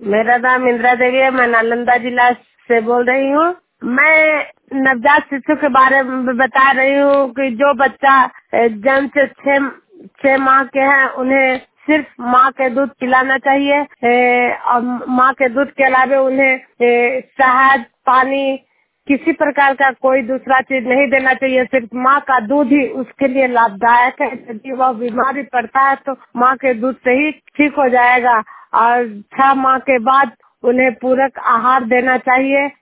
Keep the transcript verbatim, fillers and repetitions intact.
मेरा नाम इंदिरा देवी है। मैं नालंदा जिला से बोल रही हूँ। मैं नवजात शिशु के बारे में बता रही हूँ कि जो बच्चा अ, जन्म से छह छह माह के हैं उन्हें सिर्फ माँ के दूध पिलाना चाहिए। ए, और माँ के दूध के अलावा उन्हें ए, शहद, पानी, किसी प्रकार का कोई दूसरा चीज नहीं देना चाहिए। सिर्फ माँ का दूध ही उसके लिए लाभदायक है। यदि वह बीमार भी पड़ता है तो माँ के दूध से ही ठीक हो जाएगा। और छह माह के बाद उन्हें पूरक आहार देना चाहिए।